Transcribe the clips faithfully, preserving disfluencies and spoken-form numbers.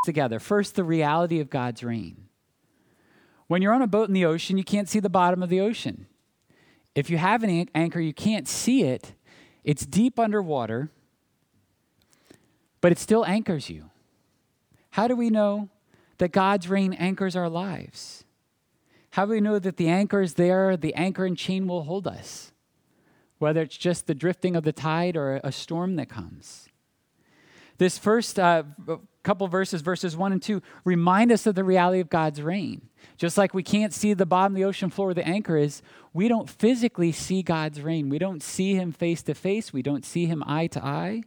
together. First, the reality of God's reign. When you're on a boat in the ocean, you can't see the bottom of the ocean. If you have an anchor, you can't see it. It's deep underwater, but it still anchors you. How do we know that God's reign anchors our lives? How do we know that the anchor is there, the anchor and chain will hold us, whether it's just the drifting of the tide or a storm that comes? This first uh, couple verses, verses one and two, remind us of the reality of God's reign. Just like we can't see the bottom of the ocean floor where the anchor is, we don't physically see God's reign. We don't see him face to face. We don't see him eye to eye.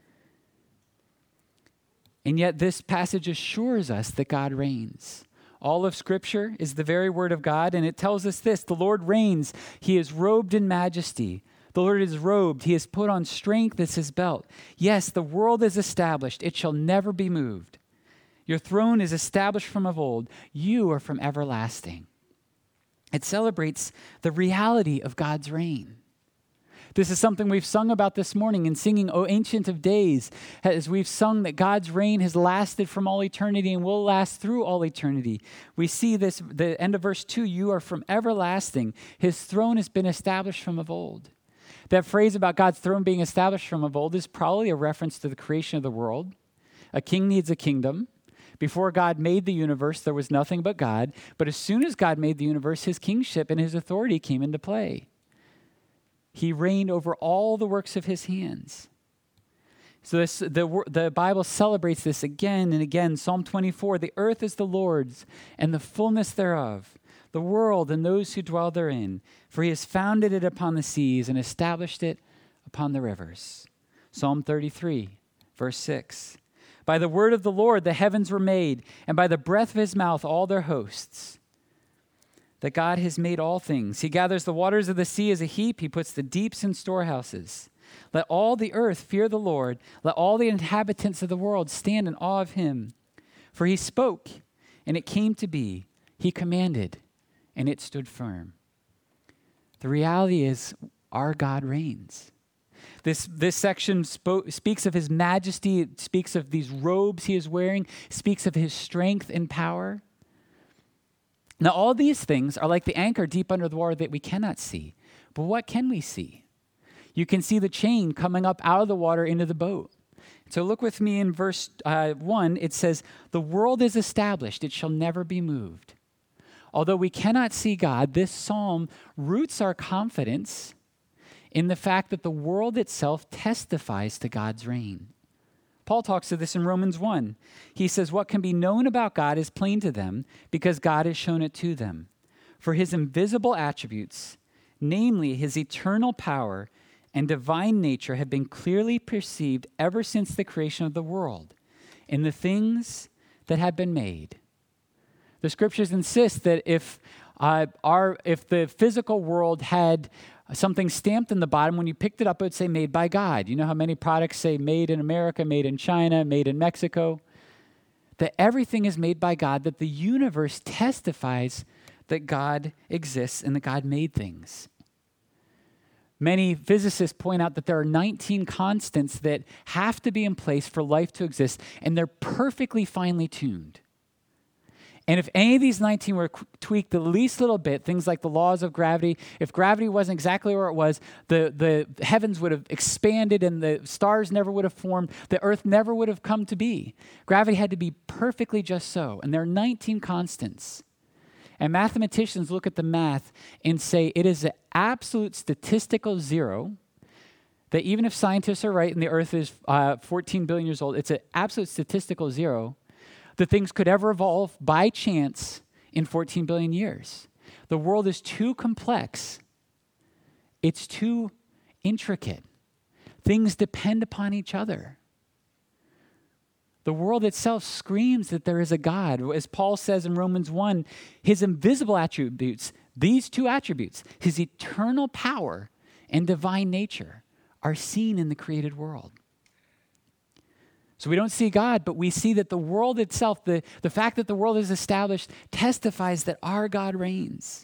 And yet this passage assures us that God reigns. All of Scripture is the very word of God, and it tells us this: the Lord reigns. He is robed in majesty. The Lord is robed. He has put on strength as his belt. Yes, the world is established. It shall never be moved. Your throne is established from of old. You are from everlasting. It celebrates the reality of God's reign. This is something we've sung about this morning in singing, O Ancient of Days, as we've sung that God's reign has lasted from all eternity and will last through all eternity. We see this, the end of verse two, you are from everlasting. His throne has been established from of old. That phrase about God's throne being established from of old is probably a reference to the creation of the world. A king needs a kingdom. Before God made the universe, there was nothing but God. But as soon as God made the universe, his kingship and his authority came into play. He reigned over all the works of his hands. So this, the, the Bible celebrates this again and again. Psalm twenty-four, the earth is the Lord's and the fullness thereof, the world and those who dwell therein. For he has founded it upon the seas and established it upon the rivers. Psalm thirty-three, verse six. By the word of the Lord the heavens were made, and by the breath of his mouth all their hosts. That God has made all things. He gathers the waters of the sea as a heap. He puts the deeps in storehouses. Let all the earth fear the Lord. Let all the inhabitants of the world stand in awe of him. For he spoke, and it came to be. He commanded, and it stood firm. The reality is, our God reigns. This, this section spoke, speaks of his majesty. It speaks of these robes he is wearing. It speaks of his strength and power. Now, all these things are like the anchor deep under the water that we cannot see. But what can we see? You can see the chain coming up out of the water into the boat. So look with me in verse uh, one. It says, the world is established. It shall never be moved. Although we cannot see God, this psalm roots our confidence in the fact that the world itself testifies to God's reign. Paul talks to this in Romans one. He says, what can be known about God is plain to them because God has shown it to them. For his invisible attributes, namely his eternal power and divine nature, have been clearly perceived ever since the creation of the world in the things that have been made. The scriptures insist that if uh, our if the physical world had something stamped in the bottom, when you picked it up, it would say made by God. You know how many products say made in America, made in China, made in Mexico? That everything is made by God, that the universe testifies that God exists and that God made things. Many physicists point out that there are nineteen constants that have to be in place for life to exist, and they're perfectly finely tuned. And if any of these nineteen were tweaked the least little bit, things like the laws of gravity, if gravity wasn't exactly where it was, the, the heavens would have expanded and the stars never would have formed. The earth never would have come to be. Gravity had to be perfectly just so. And there are nineteen constants. And mathematicians look at the math and say it is an absolute statistical zero, that even if scientists are right and the earth is uh, fourteen billion years old, it's an absolute statistical zero, that things could ever evolve by chance in fourteen billion years. The world is too complex. It's too intricate. Things depend upon each other. The world itself screams that there is a God. As Paul says in Romans one, his invisible attributes, these two attributes, his eternal power and divine nature, are seen in the created world. So we don't see God, but we see that the world itself, the, the fact that the world is established, testifies that our God reigns.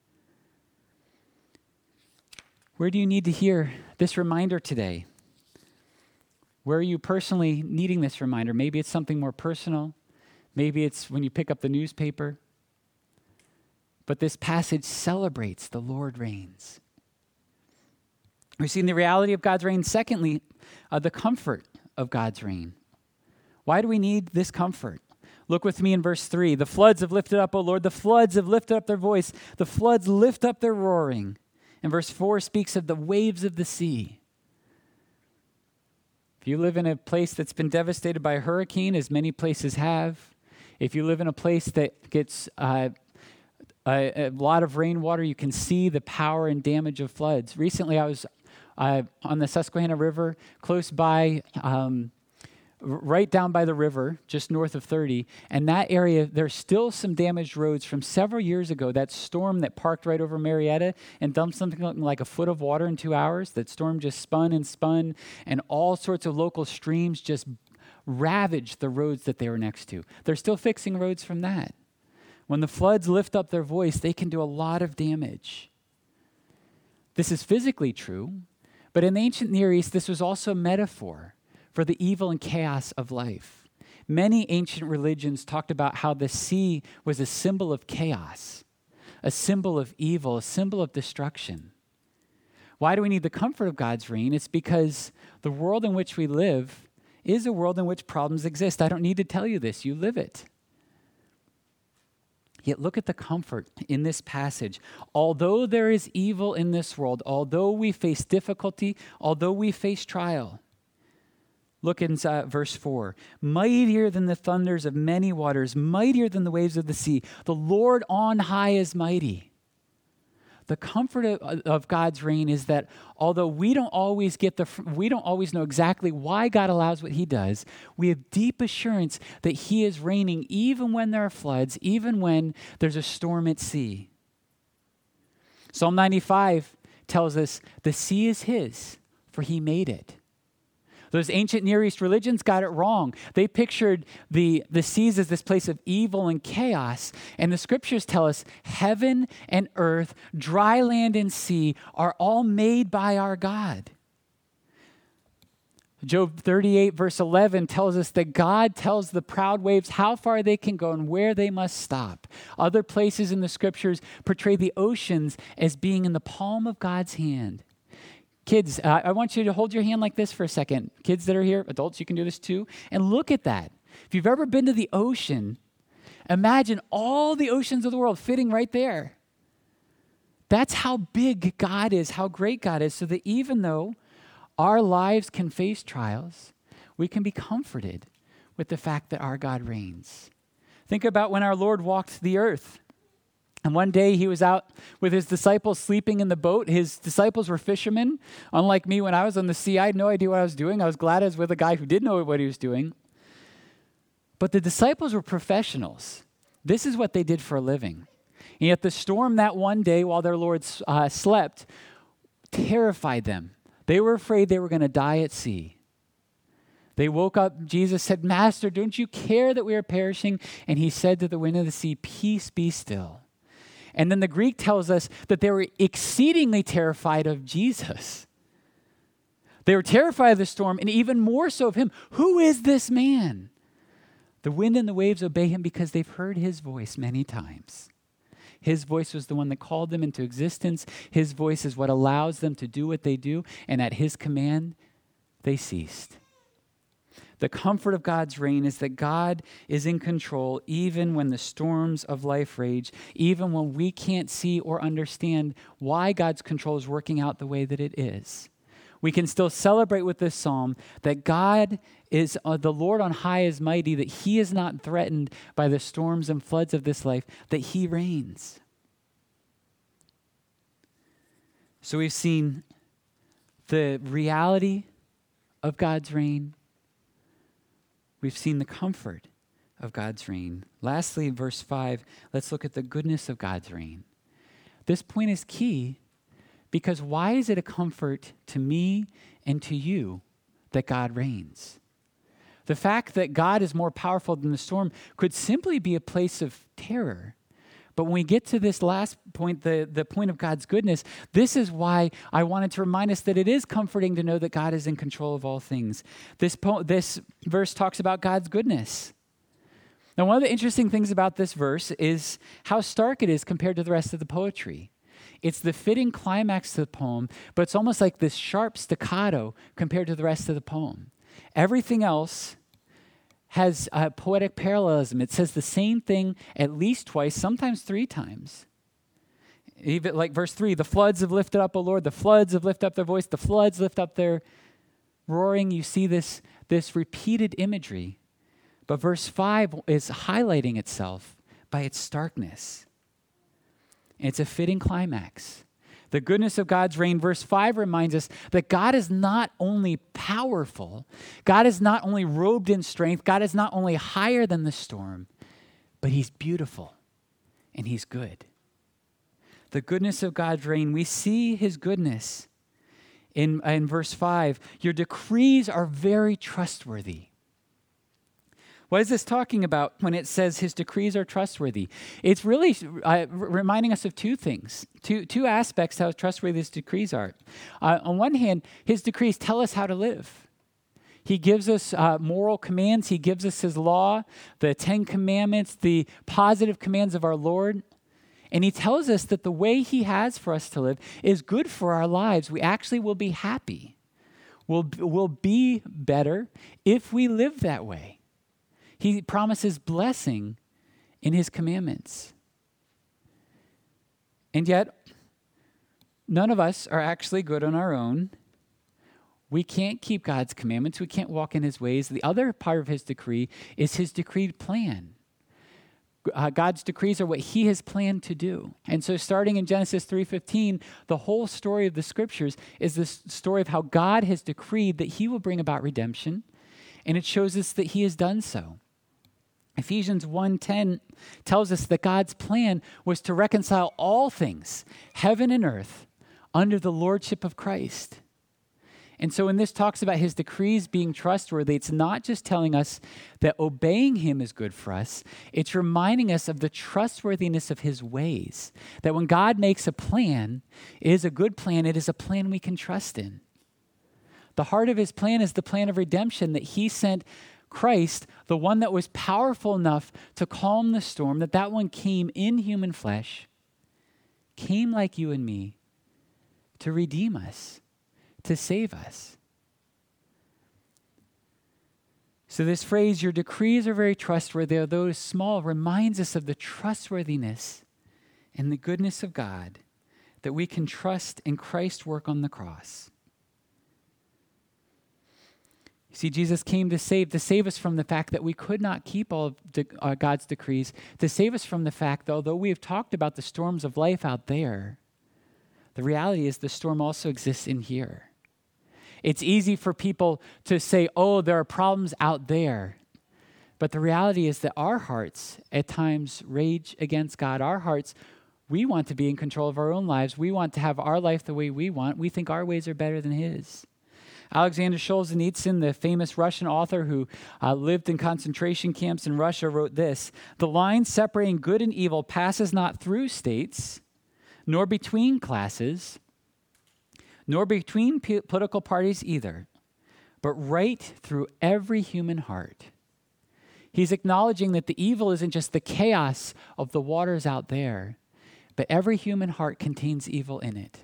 Where do you need to hear this reminder today? Where are you personally needing this reminder? Maybe it's something more personal. Maybe it's when you pick up the newspaper. But this passage celebrates the Lord reigns. We've seen the reality of God's reign. Secondly, uh, the comfort of God's reign. Why do we need this comfort? Look with me in verse three. The floods have lifted up, O Lord. The floods have lifted up their voice. The floods lift up their roaring. And verse four speaks of the waves of the sea. If you live in a place that's been devastated by a hurricane, as many places have, if you live in a place that gets uh, a, a lot of rainwater, you can see the power and damage of floods. Recently, I was uh, on the Susquehanna River, close by, um, r- right down by the river, just north of thirty. And that area, there's still some damaged roads from several years ago. That storm that parked right over Marietta and dumped something like a foot of water in two hours, that storm just spun and spun, and all sorts of local streams just ravaged the roads that they were next to. They're still fixing roads from that. When the floods lift up their voice, they can do a lot of damage. This is physically true, but in the ancient Near East, this was also a metaphor for the evil and chaos of life. Many ancient religions talked about how the sea was a symbol of chaos, a symbol of evil, a symbol of destruction. Why do we need the comfort of God's reign? It's because the world in which we live is a world in which problems exist. I don't need to tell you this. You live it. Yet look at the comfort in this passage. Although there is evil in this world, although we face difficulty, although we face trial, look in uh, verse four. Mightier than the thunders of many waters, mightier than the waves of the sea, the Lord on high is mighty. The comfort of, of God's reign is that although we don't always get the, we don't always know exactly why God allows what he does, we have deep assurance that he is reigning even when there are floods, even when there's a storm at sea. Psalm ninety-five tells us the sea is his, for he made it. Those ancient Near East religions got it wrong. They pictured the, the seas as this place of evil and chaos. And the scriptures tell us heaven and earth, dry land and sea are all made by our God. Job thirty-eight verse eleven tells us that God tells the proud waves how far they can go and where they must stop. Other places in the scriptures portray the oceans as being in the palm of God's hand. Kids, uh, I want you to hold your hand like this for a second. Kids that are here, adults, you can do this too. And look at that. If you've ever been to the ocean, imagine all the oceans of the world fitting right there. That's how big God is, how great God is, so that even though our lives can face trials, we can be comforted with the fact that our God reigns. Think about when our Lord walked the earth. And one day he was out with his disciples sleeping in the boat. His disciples were fishermen. Unlike me, when I was on the sea, I had no idea what I was doing. I was glad I was with a guy who did know what he was doing. But the disciples were professionals. This is what they did for a living. And yet the storm that one day while their Lord uh, slept terrified them. They were afraid they were going to die at sea. They woke up. Jesus said, "Master, don't you care that we are perishing?" And he said to the wind of the sea, "Peace, be still." And then the Greek tells us that they were exceedingly terrified of Jesus. They were terrified of the storm and even more so of him. Who is this man? The wind and the waves obey him because they've heard his voice many times. His voice was the one that called them into existence. His voice is what allows them to do what they do. And at his command, they ceased. The comfort of God's reign is that God is in control even when the storms of life rage, even when we can't see or understand why God's control is working out the way that it is. We can still celebrate with this psalm that God is, uh, the Lord on high is mighty, that he is not threatened by the storms and floods of this life, that he reigns. So we've seen the reality of God's reign. We've seen the comfort of God's reign. Lastly, in verse five, let's look at the goodness of God's reign. This point is key because why is it a comfort to me and to you that God reigns? The fact that God is more powerful than the storm could simply be a place of terror. But when we get to this last point, the, the point of God's goodness, this is why I wanted to remind us that it is comforting to know that God is in control of all things. This, po- this verse talks about God's goodness. Now, one of the interesting things about this verse is how stark it is compared to the rest of the poetry. It's the fitting climax to the poem, but it's almost like this sharp staccato compared to the rest of the poem. Everything else has a poetic parallelism. It says the same thing at least twice, sometimes three times. Even like verse three, the floods have lifted up, O Lord, the floods have lifted up their voice, the floods lift up their roaring. You see this, this repeated imagery. But verse five is highlighting itself by its starkness. And it's a fitting climax. The goodness of God's reign, verse five reminds us that God is not only powerful, God is not only robed in strength, God is not only higher than the storm, but he's beautiful and he's good. The goodness of God's reign, we see his goodness in, in verse five. Your decrees are very trustworthy. What is this talking about when it says his decrees are trustworthy? It's really uh, reminding us of two things, two, two aspects how trustworthy his decrees are. Uh, on one hand, his decrees tell us how to live. He gives us uh, moral commands. He gives us his law, the Ten Commandments, the positive commands of our Lord. And he tells us that the way he has for us to live is good for our lives. We actually will be happy. We'll, we'll be better if we live that way. He promises blessing in his commandments. And yet, none of us are actually good on our own. We can't keep God's commandments. We can't walk in his ways. The other part of his decree is his decreed plan. Uh, God's decrees are what he has planned to do. And so starting in Genesis three fifteen, the whole story of the scriptures is this story of how God has decreed that he will bring about redemption, and it shows us that he has done so. Ephesians one ten tells us that God's plan was to reconcile all things, heaven and earth, under the lordship of Christ. And so when this talks about his decrees being trustworthy, it's not just telling us that obeying him is good for us. It's reminding us of the trustworthiness of his ways. That when God makes a plan, it is a good plan. It is a plan we can trust in. The heart of his plan is the plan of redemption, that he sent Christ, the one that was powerful enough to calm the storm, that that one came in human flesh, came like you and me to redeem us, to save us. So this phrase, your decrees are very trustworthy, although small, reminds us of the trustworthiness and the goodness of God, that we can trust in Christ's work on the cross. You see, Jesus came to save, to save us from the fact that we could not keep all of de- uh, God's decrees, to save us from the fact that although we have talked about the storms of life out there, the reality is the storm also exists in here. It's easy for people to say, oh, there are problems out there. But the reality is that our hearts at times rage against God. Our hearts, we want to be in control of our own lives. We want to have our life the way we want. We think our ways are better than his. Alexander Solzhenitsyn, the famous Russian author who uh, lived in concentration camps in Russia, wrote this: the line separating good and evil passes not through states, nor between classes, nor between p- political parties either, but right through every human heart. He's acknowledging that the evil isn't just the chaos of the waters out there, but every human heart contains evil in it.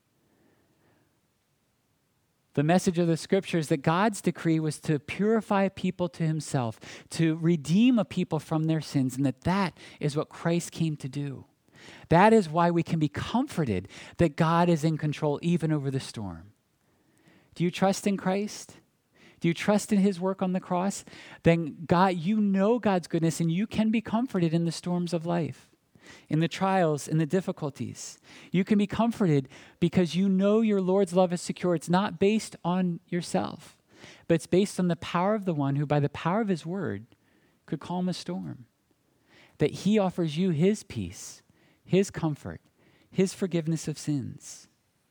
The message of the scripture is that God's decree was to purify people to himself, to redeem a people from their sins, and that that is what Christ came to do. That is why we can be comforted that God is in control even over the storm. Do you trust in Christ? Do you trust in his work on the cross? Then God, you know God's goodness, and you can be comforted in the storms of life, in the trials, in the difficulties. You can be comforted because you know your Lord's love is secure. It's not based on yourself, but it's based on the power of the one who, by the power of his word, could calm a storm. That he offers you his peace, his comfort, his forgiveness of sins.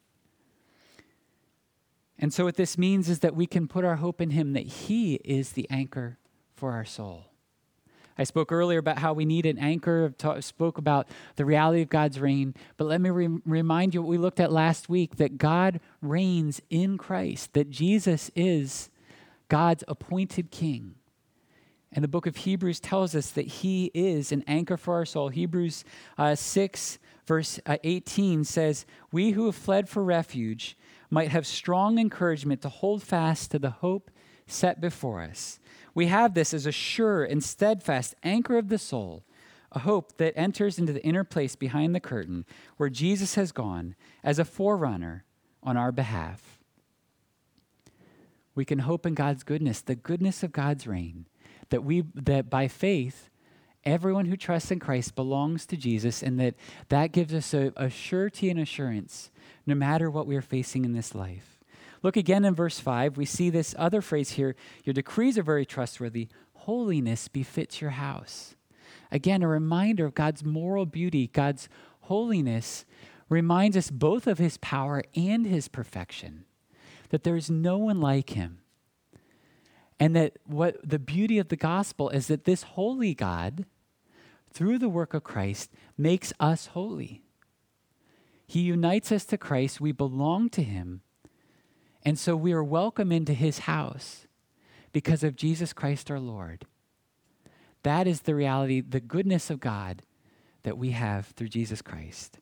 And so what this means is that we can put our hope in him, that he is the anchor for our soul. I spoke earlier about how we need an anchor, I spoke about the reality of God's reign, but let me re- remind you what we looked at last week, that God reigns in Christ, that Jesus is God's appointed king. And the book of Hebrews tells us that he is an anchor for our soul. Hebrews uh, six, verse uh, eighteen says, "We who have fled for refuge might have strong encouragement to hold fast to the hope set before us. We have this as a sure and steadfast anchor of the soul, a hope that enters into the inner place behind the curtain where Jesus has gone as a forerunner on our behalf." We can hope in God's goodness, the goodness of God's reign, that we that by faith, everyone who trusts in Christ belongs to Jesus, and that that gives us a, a surety and assurance no matter what we're facing in this life. Look again in verse five. We see this other phrase here, "Your decrees are very trustworthy. Holiness befits your house." Again, a reminder of God's moral beauty. God's holiness reminds us both of his power and his perfection, that there is no one like him. And that what the beauty of the gospel is that this holy God, through the work of Christ, makes us holy. He unites us to Christ. We belong to him. And so we are welcome into his house because of Jesus Christ our Lord. That is the reality, the goodness of God that we have through Jesus Christ.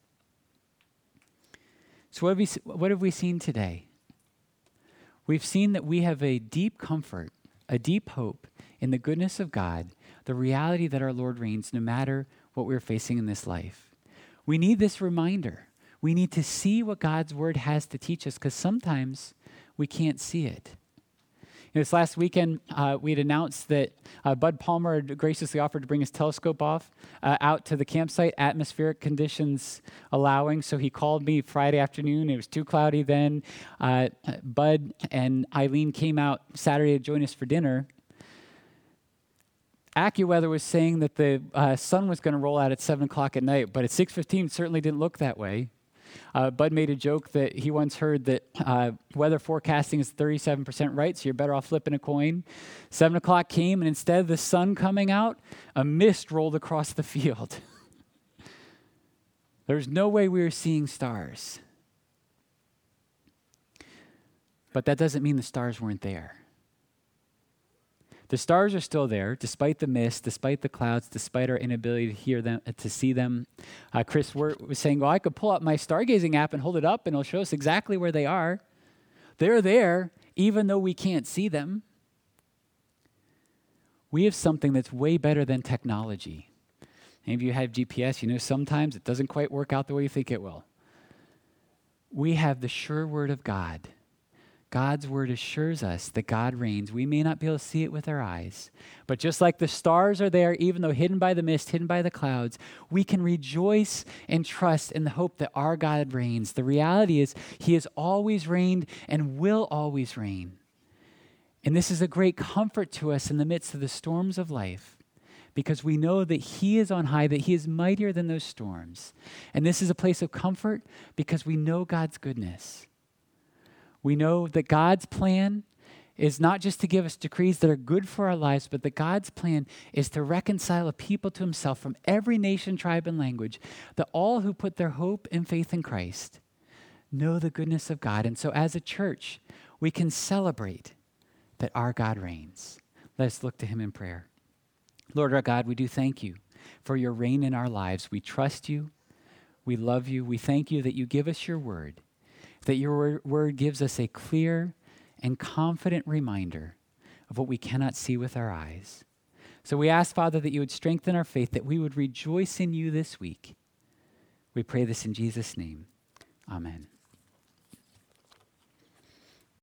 So what have we, what have we seen today? We've seen that we have a deep comfort, a deep hope in the goodness of God, the reality that our Lord reigns no matter what we're facing in this life. We need this reminder. We need to see what God's word has to teach us, because sometimes we can't see it. You know, this last weekend, uh, we'd announced that uh, Bud Palmer had graciously offered to bring his telescope off uh, out to the campsite, atmospheric conditions allowing. So he called me Friday afternoon. It was too cloudy then. Uh, Bud and Eileen came out Saturday to join us for dinner. AccuWeather was saying that the uh, sun was going to roll out at seven o'clock at night, but at six fifteen it certainly didn't look that way. Uh, Bud made a joke that he once heard that uh, weather forecasting is thirty-seven percent right, so you're better off flipping a coin. Seven o'clock came, and instead of the sun coming out, a mist rolled across the field. There's no way we were seeing stars. But that doesn't mean the stars weren't there. The stars are still there, despite the mist, despite the clouds, despite our inability to hear them, to see them. Uh, Chris Wirt was saying, well, I could pull up my stargazing app and hold it up, and it'll show us exactly where they are. They're there, even though we can't see them. We have something that's way better than technology. Any of you have G P S, you know sometimes it doesn't quite work out the way you think it will. We have the sure word of God. God's word assures us that God reigns. We may not be able to see it with our eyes, but just like the stars are there, even though hidden by the mist, hidden by the clouds, we can rejoice and trust in the hope that our God reigns. The reality is he has always reigned and will always reign. And this is a great comfort to us in the midst of the storms of life, because we know that he is on high, that he is mightier than those storms. And this is a place of comfort because we know God's goodness. We know that God's plan is not just to give us decrees that are good for our lives, but that God's plan is to reconcile a people to himself from every nation, tribe, and language, that all who put their hope and faith in Christ know the goodness of God. And so as a church, we can celebrate that our God reigns. Let us look to him in prayer. Lord our God, we do thank you for your reign in our lives. We trust you. We love you. We thank you that you give us your word, that your word gives us a clear and confident reminder of what we cannot see with our eyes. So we ask, Father, that you would strengthen our faith, that we would rejoice in you this week. We pray this in Jesus' name. Amen.